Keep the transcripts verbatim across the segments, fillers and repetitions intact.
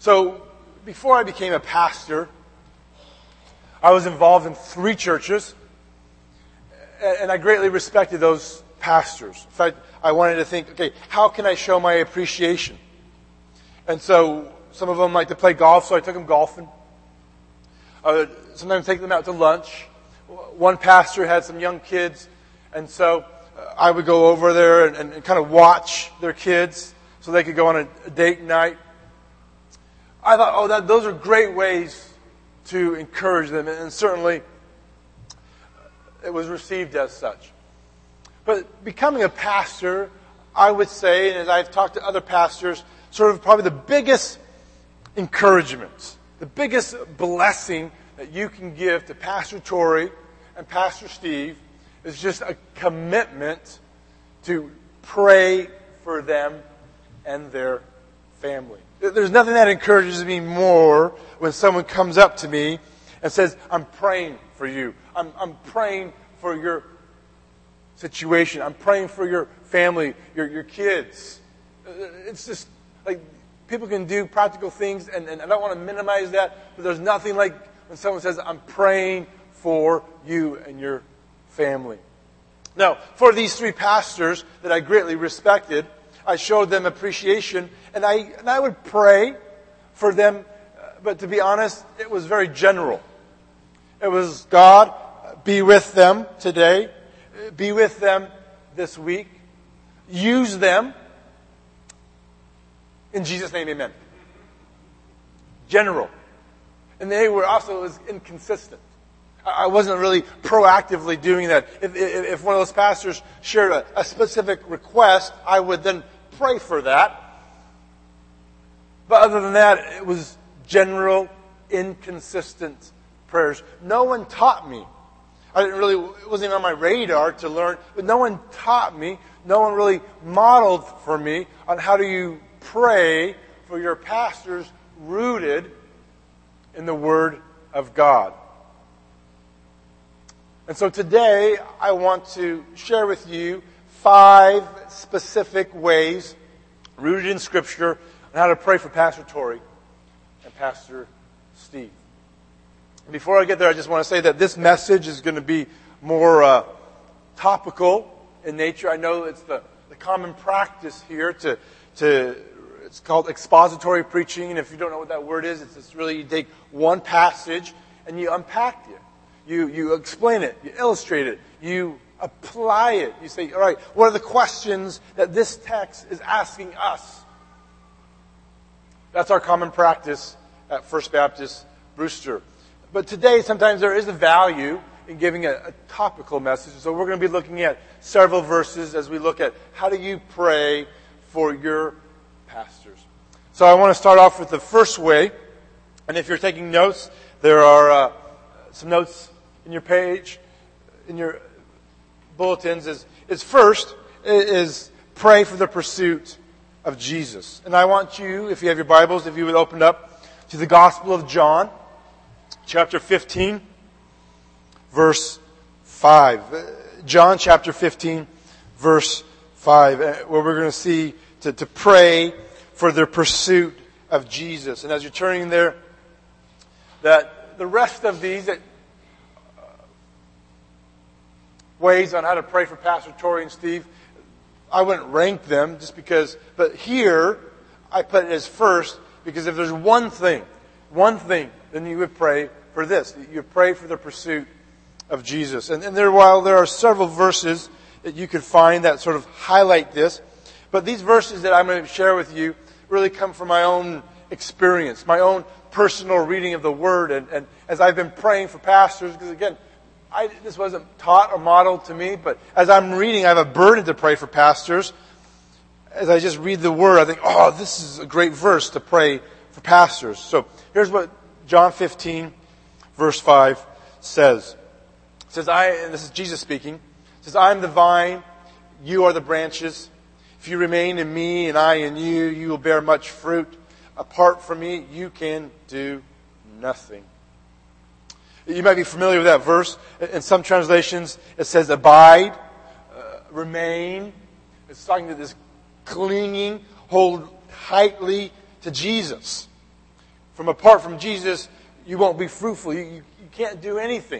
So, before I became a pastor, I was involved in three churches, and I greatly respected those pastors. In fact, I wanted to think, okay, how can I show my appreciation? And so, some of them like to play golf, so I took them golfing. I would sometimes take them out to lunch. One pastor had some young kids, and so I would go over there and, and, and kind of watch their kids so they could go on a, a date night. I thought, oh, that, those are great ways to encourage them, and certainly it was received as such. But becoming a pastor, I would say, and as I've talked to other pastors, sort of probably the biggest encouragement, the biggest blessing that you can give to Pastor Tori and Pastor Steve is just a commitment to pray for them and their family. There's nothing that encourages me more when someone comes up to me and says, I'm praying for you. I'm, I'm praying for your situation. I'm praying for your family, your, your kids. It's just like people can do practical things, and, and I don't want to minimize that, but there's nothing like when someone says, I'm praying for you and your family. Now, for these three pastors that I greatly respected, I showed them appreciation, and I and I would pray for them, but to be honest, it was very general. It was, God, be with them today. Be with them this week. Use them. In Jesus' name, amen. General. And they were also, it was inconsistent. I wasn't really proactively doing that. If, if, if one of those pastors shared a, a specific request, I would then pray for that. But other than that, it was general, inconsistent prayers. No one taught me. I didn't really, it wasn't even on my radar to learn, but no one taught me. No one really modeled for me on how do you pray for your pastors rooted in the Word of God. And so today, I want to share with you five specific ways, rooted in Scripture, on how to pray for Pastor Tori and Pastor Steve. Before I get there, I just want to say that this message is going to be more uh, topical in nature. I know it's the, the common practice here to, to, it's called expository preaching, and if you don't know what that word is, it's just really you take one passage and you unpack it. You, you explain it, you illustrate it, you apply it. You say, all right, what are the questions that this text is asking us? That's our common practice at First Baptist Brewster. But today, sometimes there is a value in giving a, a topical message. So we're going to be looking at several verses as we look at how do you pray for your pastors. So I want to start off with the first way. And if you're taking notes, there are uh, some notes in your page, in your bulletins. Is, is first, is pray for the pursuit of Jesus. And I want you, if you have your Bibles, if you would open up to the Gospel of John, chapter fifteen, verse five. John chapter fifteen, verse five, where we're going to see to, to pray for the pursuit of Jesus. And as you're turning there, that the rest of these that uh, ways on how to pray for Pastor Tori and Steve, I wouldn't rank them just because, but here I put it as first because if there's one thing, one thing, then you would pray for this. You pray for the pursuit of Jesus. And, and there, while there are several verses that you could find that sort of highlight this, but these verses that I'm going to share with you really come from my own experience, my own personal reading of the Word. And, and as I've been praying for pastors, because again, I, this wasn't taught or modeled to me, but as I'm reading, I have a burden to pray for pastors. As I just read the Word, I think, oh, this is a great verse to pray for pastors. So here's what John fifteen, verse five says. It says, I, and this is Jesus speaking, it says, I am the vine, you are the branches. If you remain in me and I in you, you will bear much fruit. Apart from me, you can do nothing. You might be familiar with that verse. In some translations, it says abide, uh, remain. It's talking to this clinging, hold tightly to Jesus. From apart from Jesus, you won't be fruitful. You, you, you can't do anything.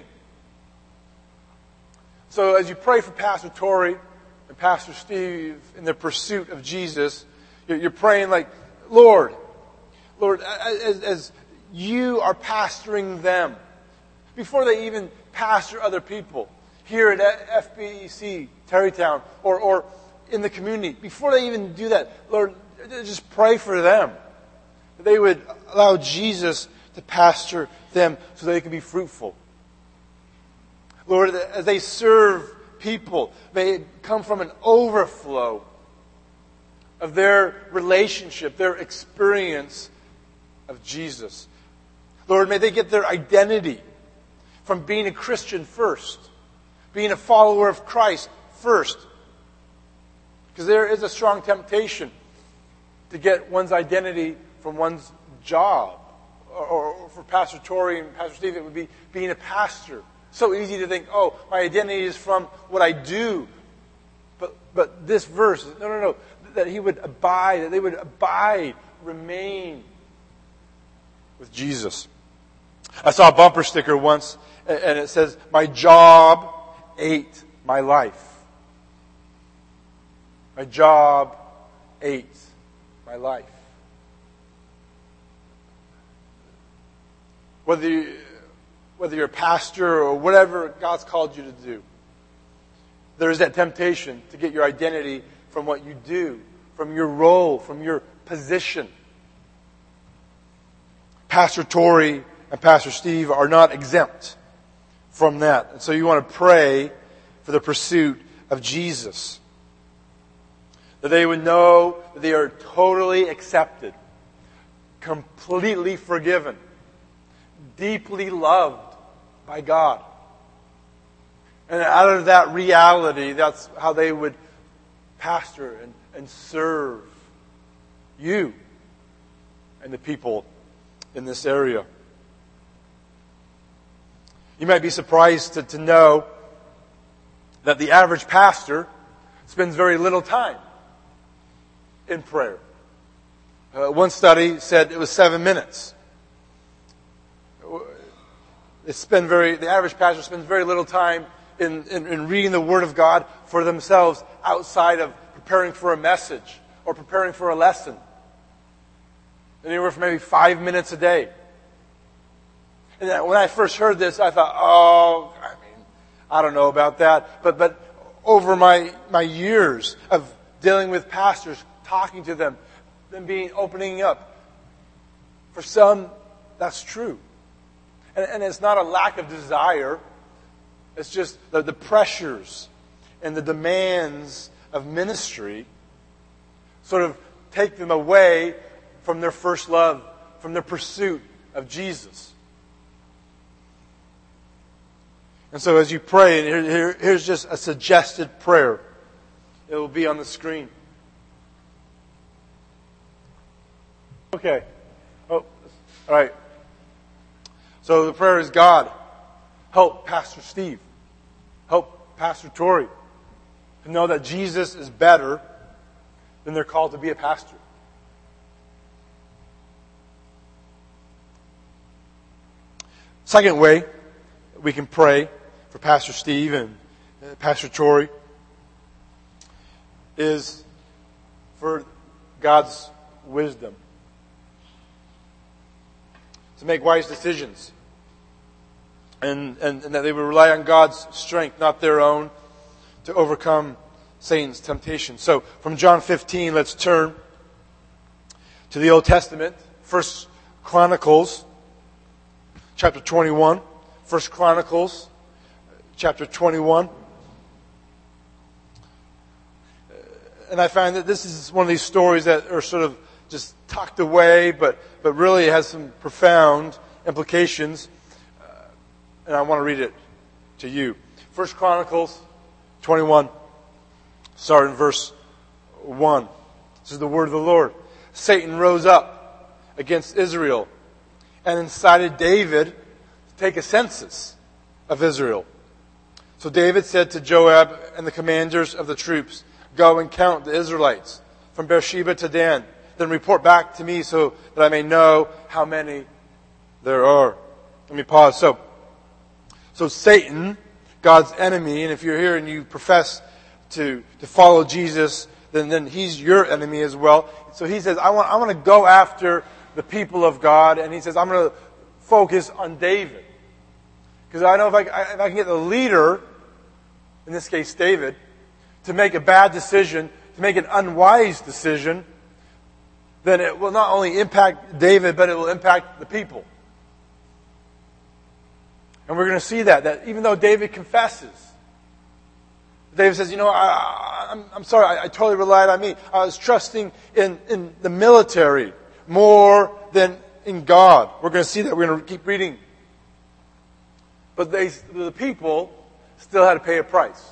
So as you pray for Pastor Tori and Pastor Steve in their pursuit of Jesus, you're, you're praying like, Lord, Lord, as, as you are pastoring them, before they even pastor other people, here at F B E C, Terrytown, or, or in the community, before they even do that, Lord, just pray for them. That they would allow Jesus to pastor them so they can be fruitful. Lord, as they serve people, may it come from an overflow of their relationship, their experience of Jesus. Lord, may they get their identity from being a Christian first, being a follower of Christ first. Because there is a strong temptation to get one's identity from one's job. Or, or for Pastor Tori and Pastor Steve, it would be being a pastor. So easy to think, oh, my identity is from what I do. But but this verse, no, no, no, that he would abide, that they would abide, remain with Jesus. I saw a bumper sticker once, and it says, my job ate my life. My job ate my life. Whether, you, whether you're a pastor or whatever God's called you to do, there is that temptation to get your identity from what you do, from your role, from your position. Pastor Tori and Pastor Steve are not exempt from that. And so you want to pray for the pursuit of Jesus. That they would know that they are totally accepted, completely forgiven, deeply loved by God. And out of that reality, that's how they would pastor and, and serve you and the people in this area. You might be surprised to, to know that the average pastor spends very little time in prayer. Uh, one study said it was seven minutes. They spend very, the average pastor spends very little time in, in, in reading the Word of God for themselves outside of preparing for a message or preparing for a lesson. Anywhere from maybe five minutes a day. And when I first heard this, I thought, oh, I mean, I don't know about that. But but over my, my years of dealing with pastors, talking to them, them being opening up, for some, that's true. And, and it's not a lack of desire. It's just the, the pressures and the demands of ministry sort of take them away from their first love, from their pursuit of Jesus. And so as you pray, and here, here, here's just a suggested prayer. It will be on the screen. Okay. Oh, all right. So the prayer is, God, help Pastor Steve. Help Pastor Tori to know that Jesus is better than they're called to be a pastor. Second way we can pray for Pastor Steve and Pastor Tori is for God's wisdom to make wise decisions, and, and, and that they would rely on God's strength, not their own, to overcome Satan's temptation. So from John fifteen, let's turn to the Old Testament, First Chronicles chapter twenty-one. First Chronicles chapter twenty-one. And I find that this is one of these stories that are sort of just tucked away, but, but really has some profound implications. Uh, and I want to read it to you. First Chronicles twenty-one, starting in verse one. This is the word of the Lord. Satan rose up against Israel and incited David to take a census of Israel. So David said to Joab and the commanders of the troops, go and count the Israelites from Beersheba to Dan. Then report back to me so that I may know how many there are. Let me pause. So, so Satan, God's enemy, and if you're here and you profess to, to follow Jesus, then, then he's your enemy as well. So he says, I want, I want to go after the people of God, and he says, I'm going to focus on David. Because I know if I, if I can get the leader, in this case David, to make a bad decision, to make an unwise decision, then it will not only impact David, but it will impact the people. And we're going to see that, that even though David confesses, David says, you know, I, I'm, I'm sorry, I, I totally relied on me. I was trusting in, in the military more than in God. We're going to see that. We're going to keep reading. But they, the people still had to pay a price.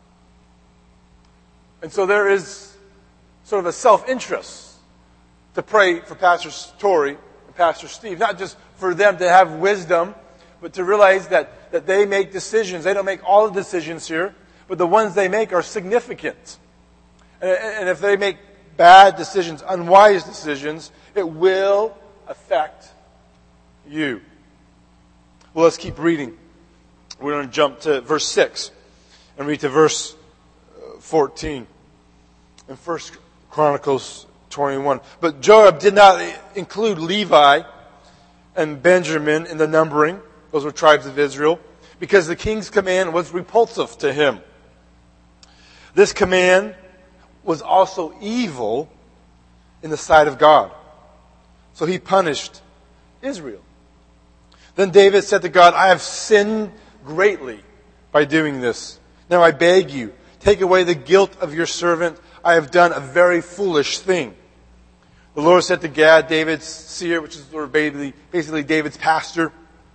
And so there is sort of a self-interest to pray for Pastor Tori and Pastor Steve. Not just for them to have wisdom, but to realize that, that they make decisions. They don't make all the decisions here, but the ones they make are significant. And, and if they make bad decisions, unwise decisions, it will affect you. Well, let's keep reading. We're going to jump to verse six and read to verse fourteen in First Chronicles twenty-one. But Joab did not include Levi and Benjamin in the numbering. Those were tribes of Israel, because the king's command was repulsive to him. This command was also evil in the sight of God. So he punished Israel. Then David said to God, I have sinned greatly by doing this. Now I beg you, take away the guilt of your servant. I have done a very foolish thing. The Lord said to Gad, David's seer, which is basically, basically David's pastor,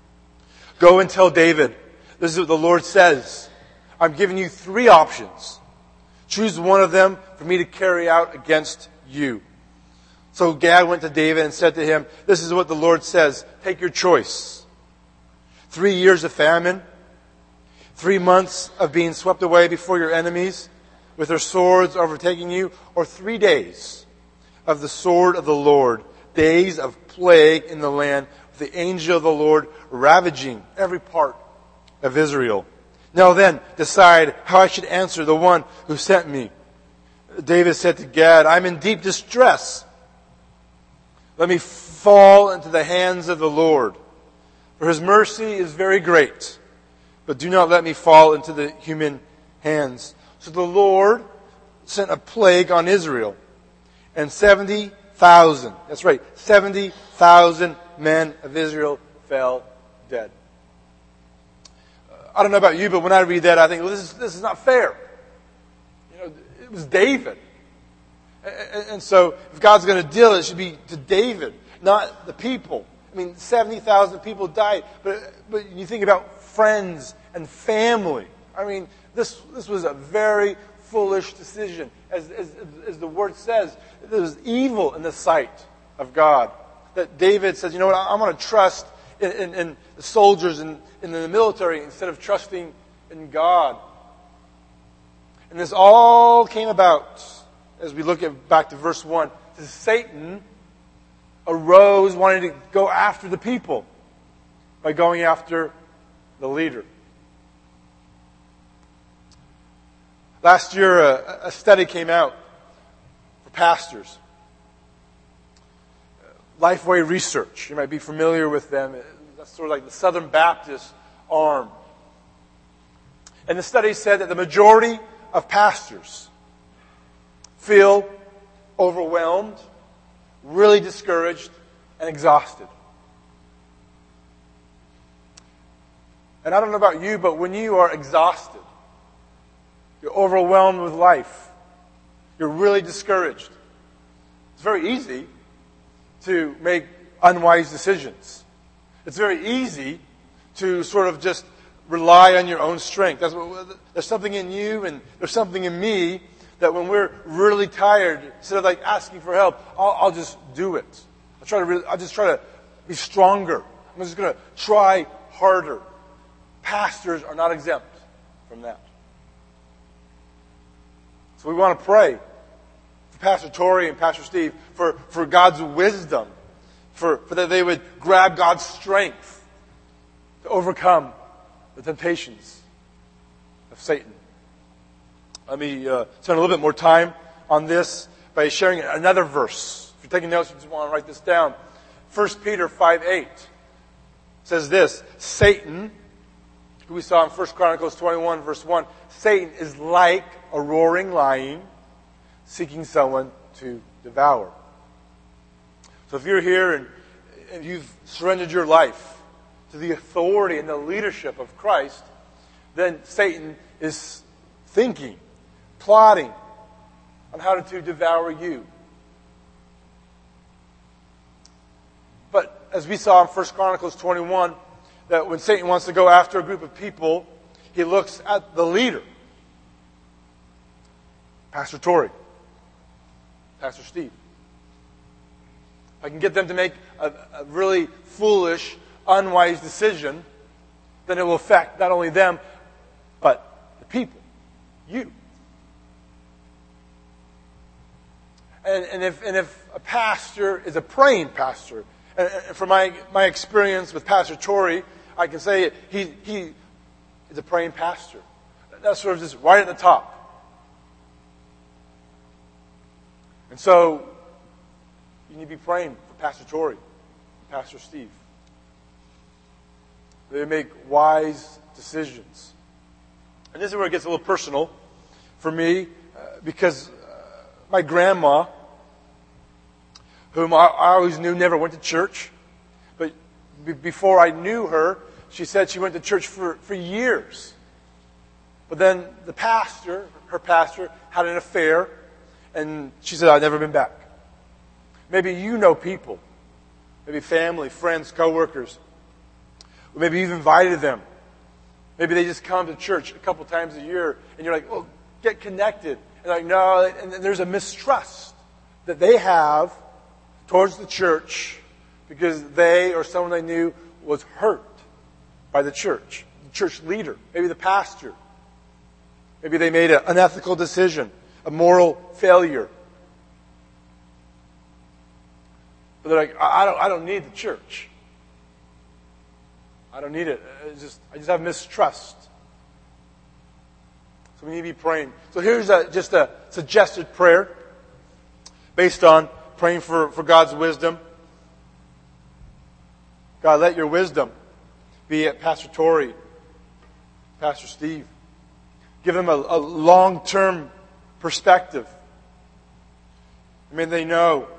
go and tell David, this is what the Lord says. I'm giving you three options. Choose one of them for me to carry out against you. So Gad went to David and said to him, this is what the Lord says. Take your choice. Three years of famine. Three months of being swept away before your enemies with their swords overtaking you. Or three days of the sword of the Lord. Days of plague in the land. With the angel of the Lord ravaging every part of Israel. Now then, decide how I should answer the one who sent me. David said to Gad, I'm in deep distress. Let me fall into the hands of the Lord. For his mercy is very great. But do not let me fall into the human hands. So the Lord sent a plague on Israel. And seventy thousand, that's right, seventy thousand men of Israel fell dead. I don't know about you, but when I read that, I think, well, this is, this is not fair. You know, it was David. And, and so, if God's going to deal, it should be to David, not the people. I mean, seventy thousand people died, but, but you think about friends and family. I mean, this, this was a very foolish decision. As, as, as the word says, it was evil in the sight of God. That David says, you know what, I'm going to trust in, in, in the soldiers and in the military instead of trusting in God. And this all came about, as we look at back to verse one, Satan arose wanting to go after the people by going after the leader. Last year, a, a study came out for pastors. Lifeway Research. You might be familiar with them. That's sort of like the Southern Baptist arm. And the study said that the majority of pastors feel overwhelmed, really discouraged, and exhausted. And I don't know about you, but when you are exhausted, you're overwhelmed with life, you're really discouraged, it's very easy to make unwise decisions. It's very easy to sort of just rely on your own strength. That's what, there's something in you and there's something in me that when we're really tired, instead of like asking for help, I'll, I'll just do it. I'll try to. Really, I'll just try to be stronger. I'm just going to try harder. Pastors are not exempt from that. So we want to pray for Pastor Tori and Pastor Steve for, for God's wisdom, for, for that they would grab God's strength to overcome the temptations of Satan. Let me uh, spend a little bit more time on this by sharing another verse. If you're taking notes, you just want to write this down. First Peter five eight says this, Satan, who we saw in First Chronicles twenty-one, verse one, Satan is like a roaring lion seeking someone to devour. So if you're here and, and you've surrendered your life to the authority and the leadership of Christ, then Satan is thinking, plotting on how to devour you. But as we saw in First Chronicles twenty-one, that when Satan wants to go after a group of people, he looks at the leader. Pastor Tori. Pastor Steve. If I can get them to make a, a really foolish, unwise decision, then it will affect not only them, but the people. You. And, and, if, and if a pastor is a praying pastor, and, and from my, my experience with Pastor Tori, I can say he, he is a praying pastor. That's sort of just right at the top. And so, you need to be praying for Pastor Tori, Pastor Steve. They make wise decisions. And this is where it gets a little personal for me, uh, because uh, my grandma, whom I, I always knew never went to church, but b- before I knew her, she said she went to church for, for years. But then the pastor, her pastor, had an affair, and she said, I've never been back. Maybe you know people, maybe family, friends, coworkers, or maybe you've invited them. Maybe they just come to church a couple times a year, and you're like, well, get connected. And like, no, and there's a mistrust that they have towards the church because they or someone they knew was hurt by the church, the church leader, maybe the pastor. Maybe they made an unethical decision, a moral failure. But they're like, I don't, I don't need the church. I don't need it. It's just, I just have mistrust. So we need to be praying. So here's a, just a suggested prayer based on praying for, for God's wisdom. God, let your wisdom be at Pastor Tori, Pastor Steve. Give them a, a long-term perspective. I mean, they know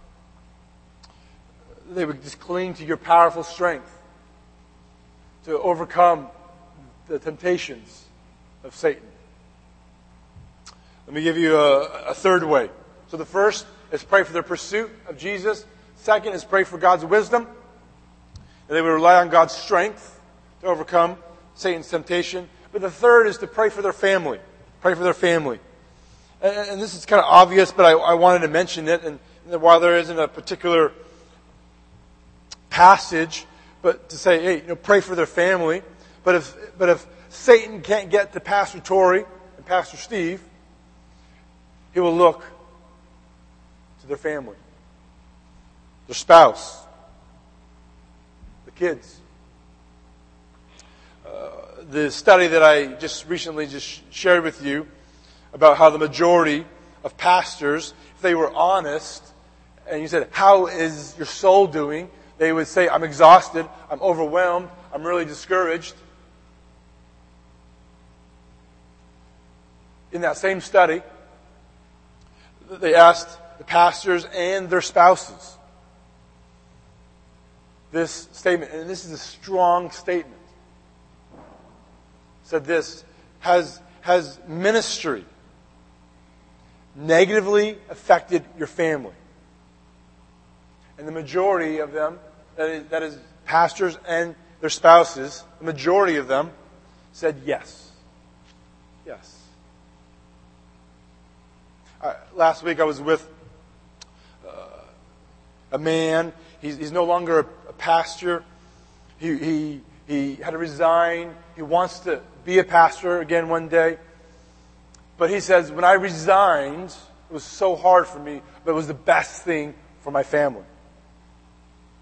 they would just cling to your powerful strength to overcome the temptations of Satan. Let me give you a, a third way. So the first is pray for their pursuit of Jesus. Second is pray for God's wisdom. And they would rely on God's strength to overcome Satan's temptation. But the third is to pray for their family. Pray for their family. And, and this is kind of obvious, but I, I wanted to mention it. And, and while there isn't a particular passage, but to say, hey, you know, pray for their family. But if but if Satan can't get to Pastor Tori and Pastor Steve, he will look to their family, their spouse, the kids. Uh, the study that I just recently just shared with you about how the majority of pastors, if they were honest, and you said, how is your soul doing? They would say, I'm exhausted, I'm overwhelmed, I'm really discouraged. In that same study, they asked the pastors and their spouses this statement, and this is a strong statement. It said this, has, has ministry negatively affected your family? And the majority of them, that is, that is pastors and their spouses, the majority of them said yes. Yes. Uh, last week I was with uh, a man. He's, he's no longer a, a pastor. He, he, he had to resign. He wants to be a pastor again one day. But he says, when I resigned, it was so hard for me, but it was the best thing for my family.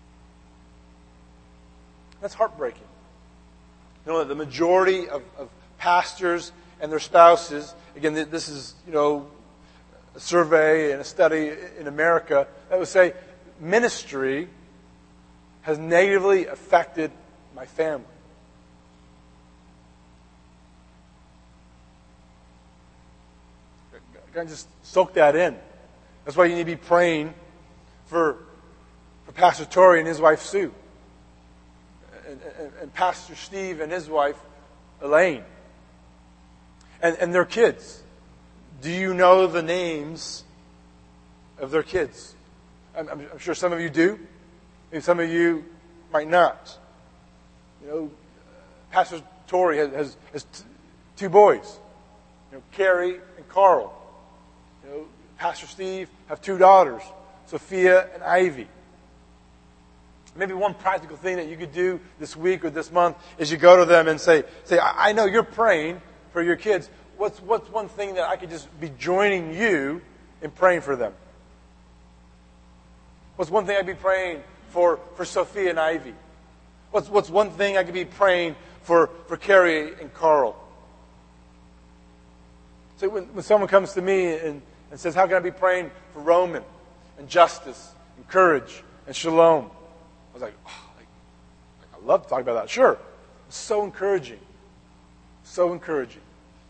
That's heartbreaking. You know, the majority of, of pastors and their spouses, again, this is, you know, a survey and a study in America that would say ministry has negatively affected my family. Kind of just soak that in. That's why you need to be praying for, for Pastor Tori and his wife Sue, and, and, and Pastor Steve and his wife Elaine, and, and their kids. Do you know the names of their kids? I'm, I'm, I'm sure some of you do. Maybe some of you might not. You know, Pastor Tori has, has, has t- two boys, you know, Carrie and Carl. You know, Pastor Steve have two daughters, Sophia and Ivy. Maybe one practical thing that you could do this week or this month is you go to them and say, "Say, I know you're praying for your kids. What's what's one thing that I could just be joining you in praying for them? What's one thing I'd be praying for for Sophia and Ivy? What's what's one thing I could be praying for for Carrie and Carl?" So when, when someone comes to me and, and says, "How can I be praying for Roman and Justice and Courage and Shalom?" I was like, oh, like, I love to talk about that. Sure. It's so encouraging. So encouraging.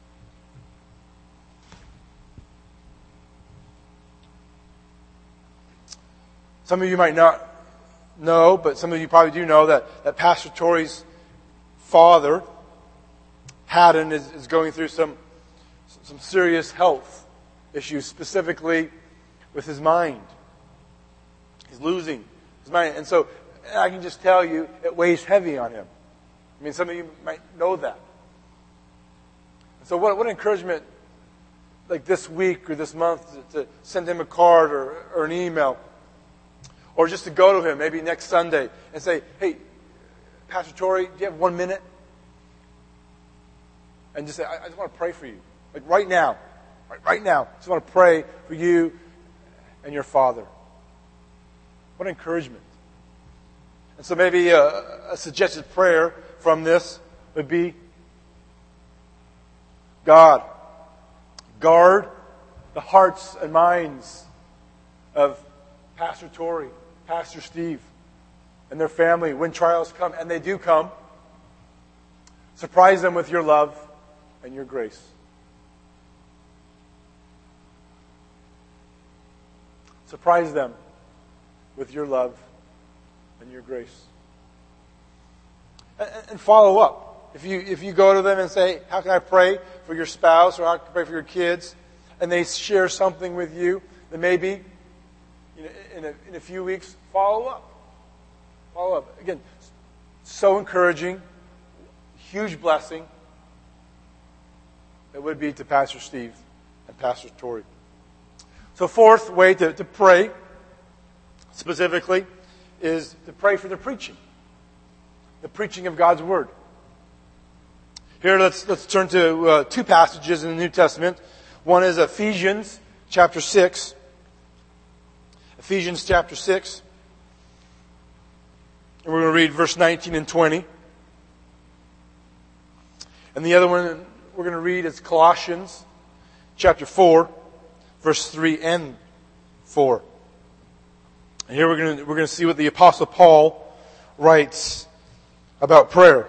Some of you might not know, but some of you probably do know that, that Pastor Tori's father, Haddon, is, is going through some, some serious health issues, specifically with his mind. He's losing his mind. And so I can just tell you, it weighs heavy on him. I mean, some of you might know that. So what, what encouragement, like this week or this month, to, to send him a card or, or an email, or just to go to him maybe next Sunday and say, "Hey, Pastor Tori, do you have one minute?" And just say, I, I just want to pray for you. Like right now. Right, right now. I just want to pray for you and your father. What encouragement. And so maybe a, a suggested prayer from this would be, God, guard the hearts and minds of Pastor Tori, Pastor Steve, and their family when trials come, and they do come. Surprise them with your love and your grace. Surprise them with your love and your grace. And, and follow up. If you if you go to them and say, "How can I pray for your spouse?" or "How can I pray for your kids?" and they share something with you, then maybe you know, in, a, in a few weeks, follow up. Follow up. Again, so encouraging, huge blessing it would be to Pastor Steve and Pastor Tori. So fourth way to, to pray, specifically, is to pray for the preaching. The preaching of God's Word. Here, let's let's turn to uh, two passages in the New Testament. One is Ephesians chapter six. Ephesians chapter six. And we're going to read verse nineteen and twenty. And the other one we're going to read is Colossians chapter four, verse three and four. And here we're going to, we're going to see what the Apostle Paul writes about prayer.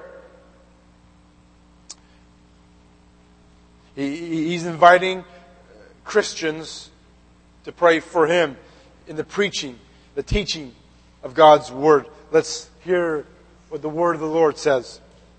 He, he's inviting Christians to pray for him in the preaching, the teaching of God's Word. Let's hear what the Word of the Lord says.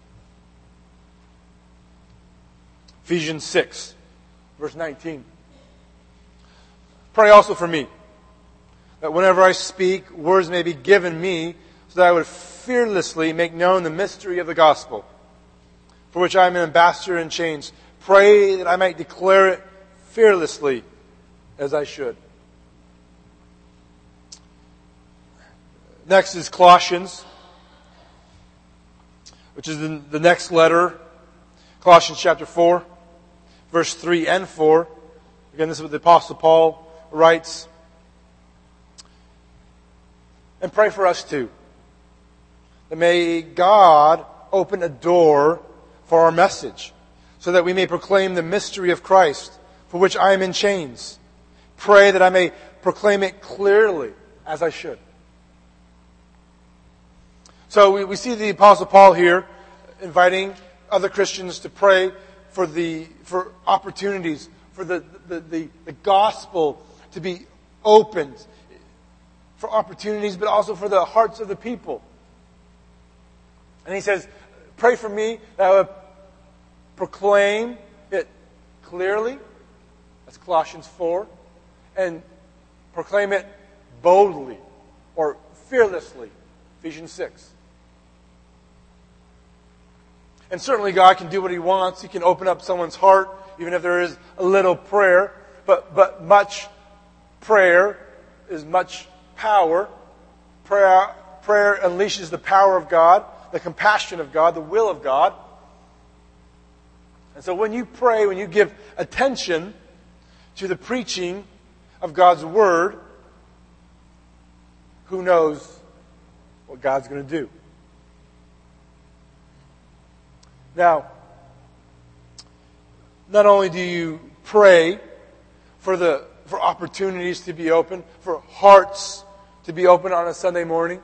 Ephesians six, verse nineteen. Pray also for me, that whenever I speak, words may be given me, so that I would fearlessly make known the mystery of the gospel, for which I am an ambassador in chains. Pray that I might declare it fearlessly as I should. Next is Colossians, which is the, the next letter. Colossians chapter four, verse three and four. Again, this is what the Apostle Paul writes. And pray for us too, that may God open a door for our message, so that we may proclaim the mystery of Christ, for which I am in chains. Pray that I may proclaim it clearly, as I should. So we, we see the Apostle Paul here inviting other Christians to pray for the for opportunities, for the, the, the, the gospel to be opened, for opportunities, but also for the hearts of the people. And he says, pray for me that I would proclaim it clearly. That's Colossians four. And proclaim it boldly or fearlessly. Ephesians six. And certainly God can do what He wants. He can open up someone's heart, even if there is a little prayer. But, but much prayer is much power. Prayer, prayer unleashes the power of God, the compassion of God, the will of God. And so when you pray, when you give attention to the preaching of God's Word, who knows what God's going to do? Now, not only do you pray for the for opportunities to be open, for hearts to be open on a Sunday morning,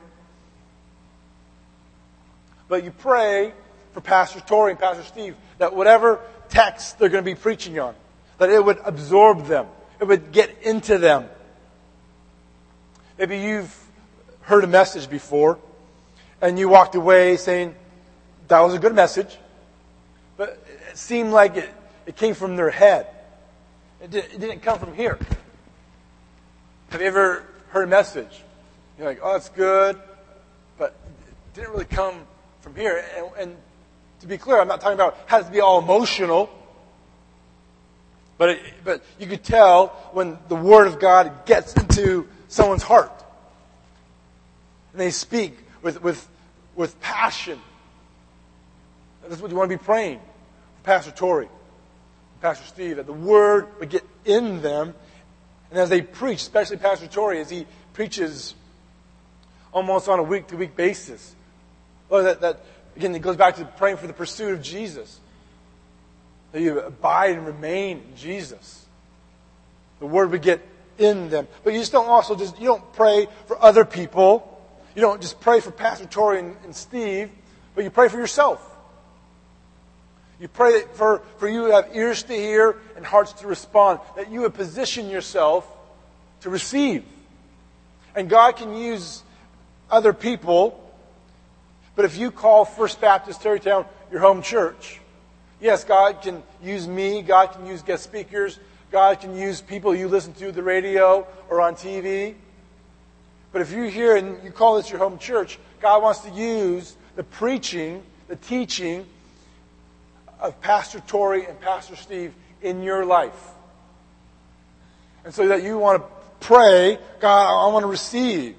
but you pray for Pastor Tori and Pastor Steve that whatever text they're going to be preaching on, that it would absorb them, it would get into them. Maybe you've heard a message before, and you walked away saying, that was a good message, but it seemed like it, it came from their head. It, did, it didn't come from here. Have you ever heard a message? You're like, oh, that's good, but it didn't really come from here. And, and to be clear, I'm not talking about it has to be all emotional, but it, but you could tell when the Word of God gets into someone's heart, and they speak with with with passion. That's what you want to be praying for Pastor Tori, Pastor Steve, that the Word would get in them. And as they preach, especially Pastor Tori, as he preaches almost on a week-to-week basis, Lord, that, that again, it goes back to praying for the pursuit of Jesus. That you abide and remain in Jesus. The Word would get in them. But you just don't also just, you don't pray for other people. You don't just pray for Pastor Tori and, and Steve, but you pray for yourself. You pray for, for you to have ears to hear and hearts to respond. That you would position yourself to receive. And God can use other people. But if you call First Baptist Tarrytown your home church, yes, God can use me. God can use guest speakers. God can use people you listen to the radio or on T V. But if you're here and you call this your home church, God wants to use the preaching, the teaching of Pastor Tori and Pastor Steve in your life. And so that you want to pray, God, I want to receive.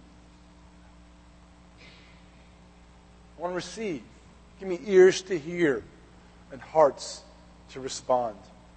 I want to receive. Give me ears to hear and hearts to respond.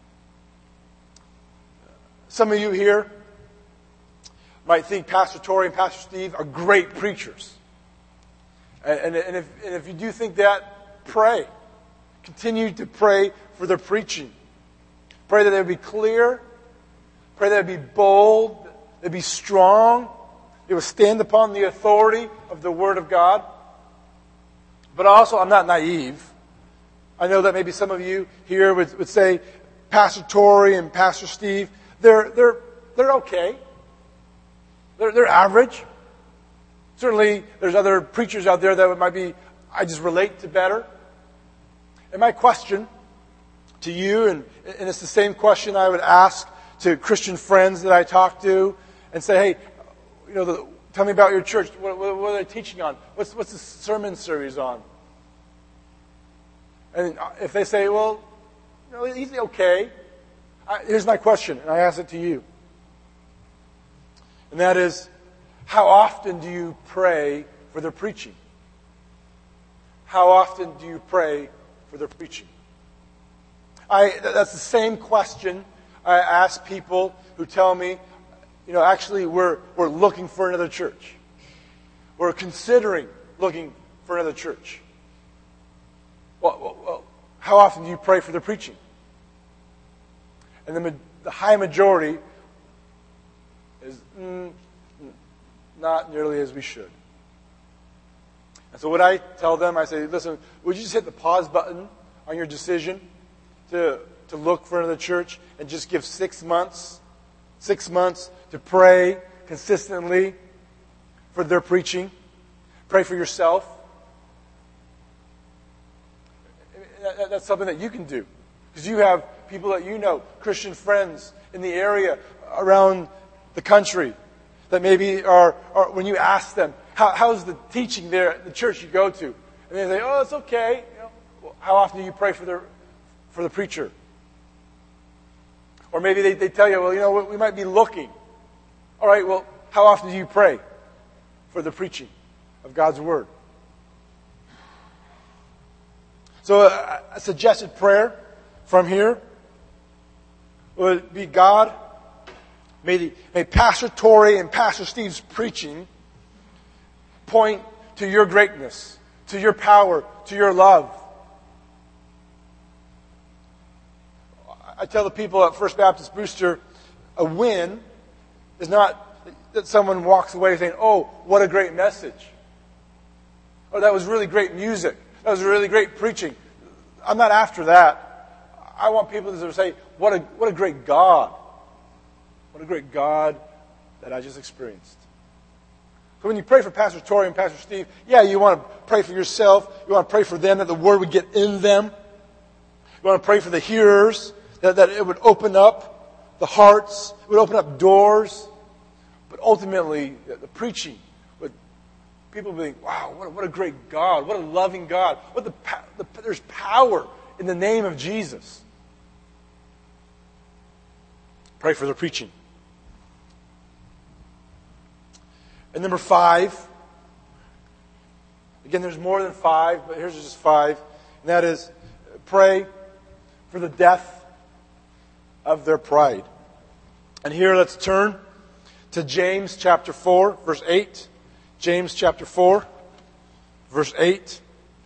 Some of you here might think Pastor Tori and Pastor Steve are great preachers. And, and, and, if, and if you do think that, pray. Continue to pray for their preaching. Pray that they would be clear. Pray that they would be bold. They'd be strong. They would stand upon the authority of the Word of God. But also, I'm not naive. I know that maybe some of you here would, would say, Pastor Tori and Pastor Steve, they're they're they're okay. They're they're average. Certainly, there's other preachers out there that might be, I just relate to better. And my question to you, and, and it's the same question I would ask to Christian friends that I talk to, and say, hey, you know, the, tell me about your church. What, what, what are they teaching on? What's what's the sermon series on? And if they say, well, you know, he's okay. I, here's my question, and I ask it to you. And that is, how often do you pray for their preaching? How often do you pray for their preaching? I, that's the same question I ask people who tell me, you know, actually we're, we're looking for another church. We're considering looking for another church? Well, well, well how often do you pray for the preaching? And the, the high majority is mm, not nearly as we should. And so what I tell them, I say, listen, would you just hit the pause button on your decision to, to look for another church and just give six months, six months to pray consistently for their preaching? Pray for yourself. That's something that you can do. Because you have people that you know, Christian friends in the area, around the country, that maybe are, are when you ask them, How, how's the teaching there at the church you go to? And they say, oh, it's okay. You know, well, how often do you pray for the, for the preacher? Or maybe they, they tell you, well, you know, we might be looking. All right, well, how often do you pray for the preaching of God's Word? So a, a suggested prayer from here would be, God, may, the, may Pastor Tori and Pastor Steve's preaching point to your greatness, to your power, to your love. I tell the people at First Baptist Brewster, a win is not that someone walks away saying, oh, what a great message. Or that was really great music. That was really great preaching. I'm not after that. I want people to say, what a, what a great God. What a great God that I just experienced. So when you pray for Pastor Tori and Pastor Steve, yeah, you want to pray for yourself. You want to pray for them, that the Word would get in them. You want to pray for the hearers, that, that it would open up the hearts, it would open up doors. But ultimately, the, the preaching, would people would think, wow, what a, what a great God, what a loving God. What the, the there's power in the name of Jesus. Pray for the preaching. And number five, again, there's more than five, but here's just five. And that is, pray for the death of their pride. And here, let's turn to James chapter four, verse eight. James chapter four, verse eight.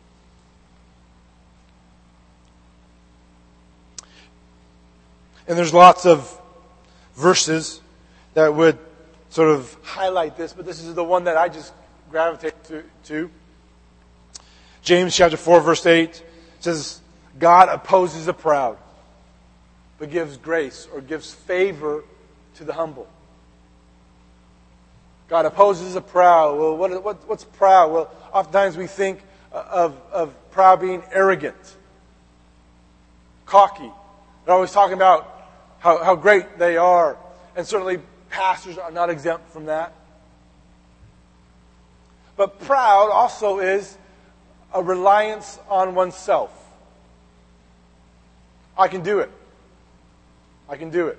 And there's lots of verses that would sort of highlight this, but this is the one that I just gravitate to. to. James chapter four, verse eight says, God opposes the proud, but gives grace or gives favor to the humble. God opposes the proud. Well, what, what, what's proud? Well, oftentimes we think of, of proud being arrogant, cocky. They're always talking about how, how great they are. And certainly pastors are not exempt from that. But proud also is a reliance on oneself. I can do it. I can do it.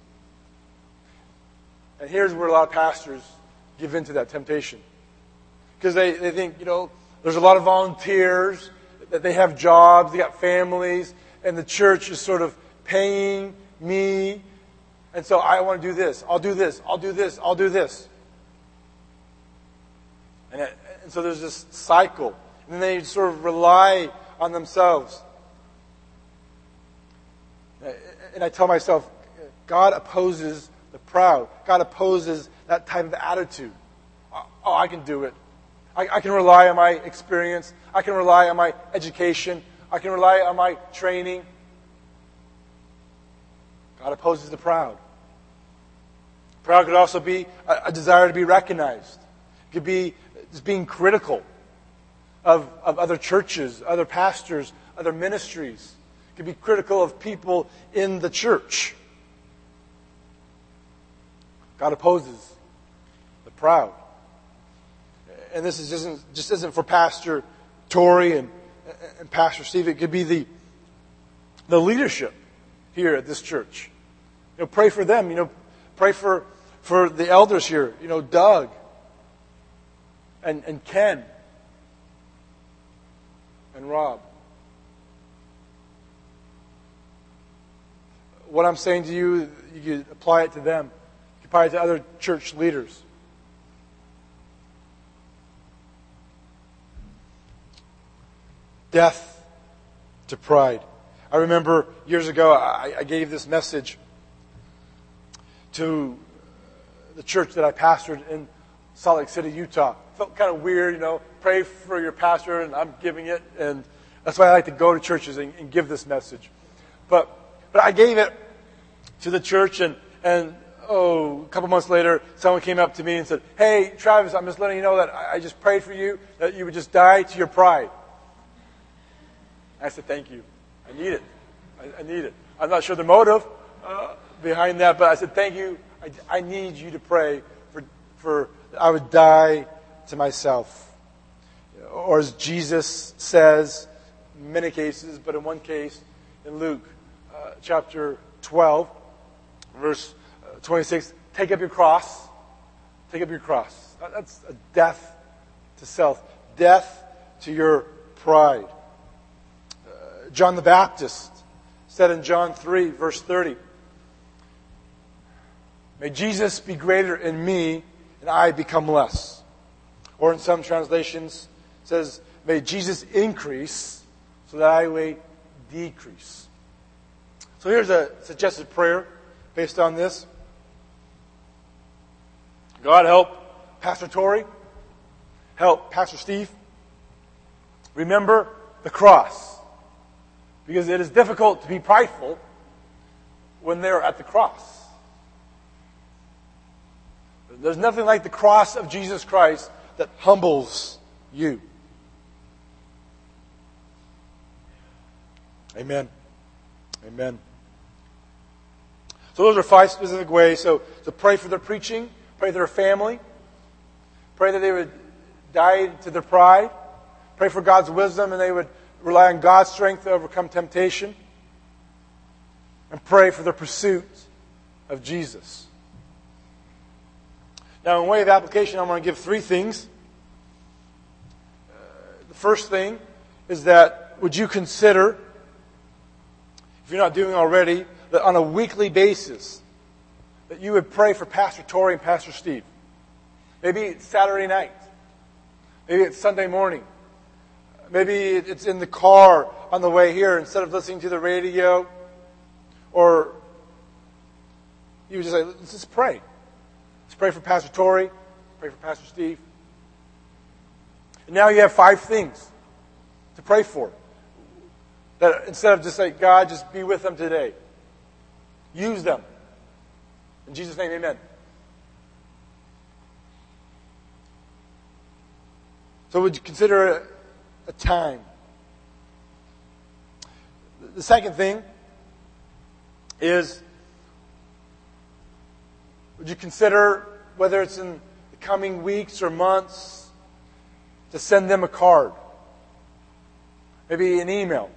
And here's where a lot of pastors give into that temptation. Because they, they think, you know, there's a lot of volunteers, that they have jobs, they got families, and the church is sort of paying me. And so I want to do this, I'll do this, I'll do this, I'll do this. And, it, and so there's this cycle. And then they sort of rely on themselves. And I tell myself, God opposes the proud. God opposes that type of attitude. Oh, I can do it. I, I can rely on my experience. I can rely on my education. I can rely on my training. God opposes the proud. Proud could also be a, a desire to be recognized. It could be just being critical of, of other churches, other pastors, other ministries. It could be critical of people in the church. God opposes the proud. And this is just, just isn't for Pastor Tori and, and Pastor Steve. It could be the, the leadership here at this church. You know, pray for them. You know, pray for, for the elders here. You know, Doug and, and Ken and Rob. What I'm saying to you, you can apply it to them. You can apply it to other church leaders. Death to pride. I remember years ago, I, I gave this message to the church that I pastored in Salt Lake City, Utah. It felt kind of weird, you know, pray for your pastor, and I'm giving it, and that's why I like to go to churches and, and give this message. But but I gave it to the church, and, and oh, a couple months later, someone came up to me and said, "Hey, Travis, I'm just letting you know that I, I just prayed for you, that you would just die to your pride." I said, "Thank you. I need it. I, I need it." I'm not sure the motive uh, behind that, but I said, "Thank you. I, I need you to pray for for I would die to myself." Or as Jesus says, in many cases, but in one case, in Luke uh, chapter twelve, verse twenty-six, take up your cross. Take up your cross. That's a death to self. Death to your pride. Uh, John the Baptist said in John three, verse thirty, "May Jesus be greater in me and I become less." Or in some translations, it says, "May Jesus increase so that I may decrease." So here's a suggested prayer based on this. God help Pastor Tori. Help Pastor Steve. Remember the cross. Because it is difficult to be prideful when they're at the cross. There's nothing like the cross of Jesus Christ that humbles you. Amen. Amen. So those are five specific ways. So, so pray for their preaching. Pray for their family. Pray that they would die to their pride. Pray for God's wisdom and they would rely on God's strength to overcome temptation. And pray for their pursuit of Jesus. Now, in way of application, I'm going to give three things. Uh, the first thing is that would you consider, if you're not doing already, that on a weekly basis, that you would pray for Pastor Tori and Pastor Steve. Maybe it's Saturday night. Maybe it's Sunday morning. Maybe it's in the car on the way here instead of listening to the radio. Or you would just say, let's just pray. Let's pray for Pastor Tori. Pray for Pastor Steve. And now you have five things to pray for. That instead of just say, God, just be with them today. Use them. In Jesus' name, amen. So would you consider a, a time? The second thing is, would you consider, whether it's in the coming weeks or months, to send them a card? Maybe an email.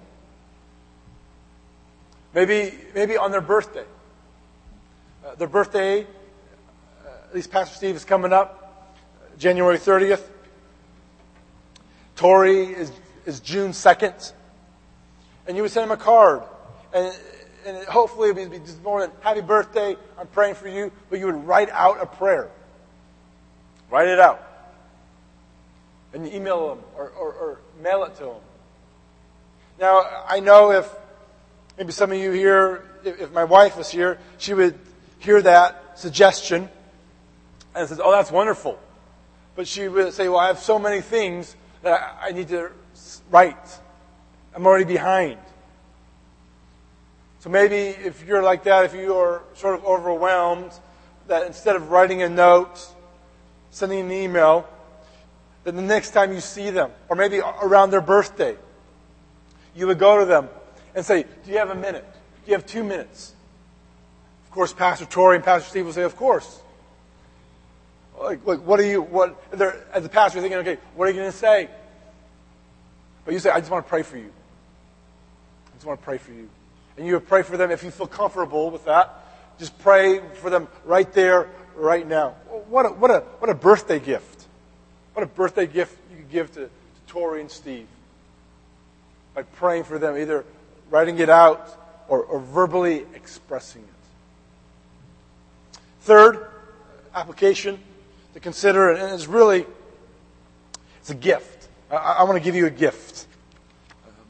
Maybe, maybe on their birthday. Uh, their birthday, uh, at least Pastor Steve is coming up, January thirtieth. Tori is, is June second. And you would send him a card. And, and hopefully it would be just more than, happy birthday, I'm praying for you. But you would write out a prayer. Write it out. And email them or, or, or mail it to them. Now, I know if maybe some of you here, if, if my wife was here, she would hear that suggestion and says, "Oh, that's wonderful." But she would say, "Well, I have so many things that I need to write. I'm already behind." So maybe if you're like that, if you are sort of overwhelmed, that instead of writing a note, sending an email, then the next time you see them, or maybe around their birthday, you would go to them and say, "Do you have a minute? Do you have two minutes?" Of course, Pastor Tori and Pastor Steve will say, "Of course." Like, like what are you, what, as a pastor, you're thinking, okay, what are you going to say? But you say, "I just want to pray for you. I just want to pray for you." And you would pray for them if you feel comfortable with that. Just pray for them right there, right now. What a, what a, what a birthday gift. What a birthday gift you could give to, to Tori and Steve. By praying for them, either writing it out or, or verbally expressing it. Third application to consider, and it's really, it's a gift. I, I want to give you a gift.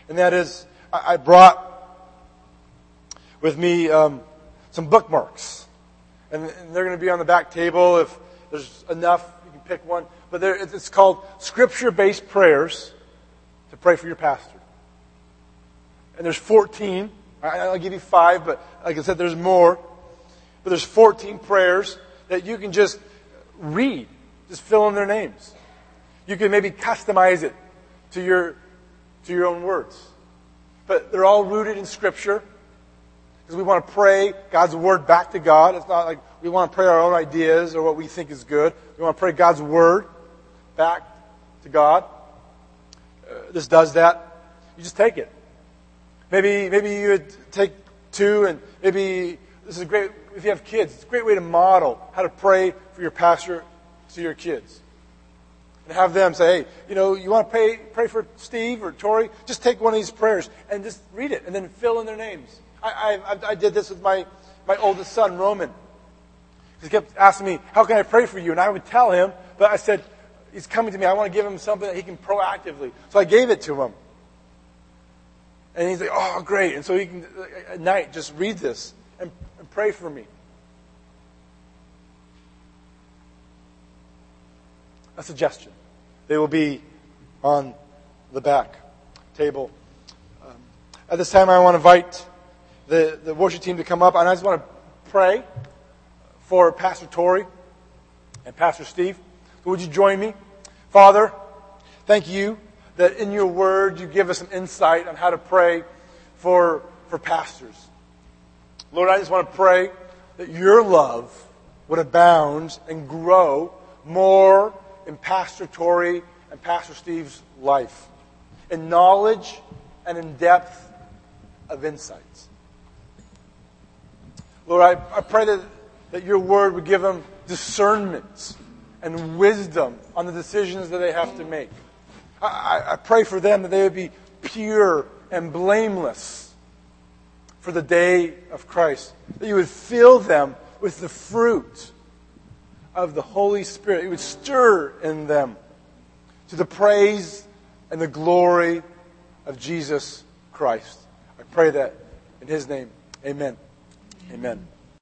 And that is, I, I brought with me um, some bookmarks. And, and they're going to be on the back table. If there's enough, you can pick one. But there, it's called Scripture-Based Prayers to Pray for Your Pastor. And there's fourteen. I'll give you five, but like I said, there's more. But there's fourteen prayers that you can just read. Just fill in their names. You can maybe customize it to your, to your own words. But they're all rooted in Scripture. Because we want to pray God's Word back to God. It's not like we want to pray our own ideas or what we think is good. We want to pray God's Word back to God. Uh, this does that. You just take it. Maybe maybe you would take two, and maybe this is a great, if you have kids, it's a great way to model how to pray for your pastor to your kids. And have them say, hey, you know, you want to pray, pray for Steve or Tori? Just take one of these prayers and just read it and then fill in their names. I, I, I did this with my, my oldest son, Roman. He kept asking me, how can I pray for you? And I would tell him, but I said, he's coming to me. I want to give him something that he can proactively. So I gave it to him. And he's like, oh, great. And so he can, at night, just read this and, and pray for me. A suggestion. They will be on the back table. Um, at this time, I want to invite the, the worship team to come up. And I just want to pray for Pastor Tori and Pastor Steve. So would you join me? Father, thank you that in your word you give us some insight on how to pray for, for pastors. Lord, I just want to pray that your love would abound and grow more in Pastor Tori and Pastor Steve's life, in knowledge and in depth of insights. Lord, I, I pray that, that your word would give them discernment and wisdom on the decisions that they have to make. I, I pray for them that they would be pure and blameless for the day of Christ. That you would fill them with the fruit of the Holy Spirit. You would stir in them to the praise and the glory of Jesus Christ. I pray that in His name. Amen. Amen.